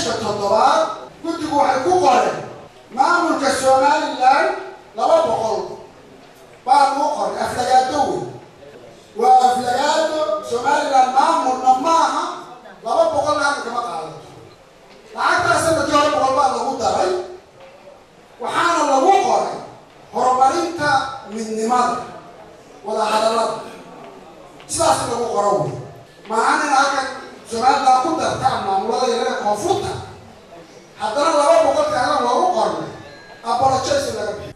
bisha toddobaad guddigu waxay ku qoreen maamulka Somaliland 200 baa lagu qoray aflagaado weyn waa aflagaado Somaliland maamulna maaha 200 lacag kama qaado lacagtaas sanadkii hore 100 baa lagu daray waxaana lagu qoray horumarinta midnimada wada hadalada sidaas lagu qoray معانا هكذا سؤال لا قدر تعمل ولا يلاقي كفوتة حضرنا لو بقول كلام وهو قرن أبغى تشيس ولا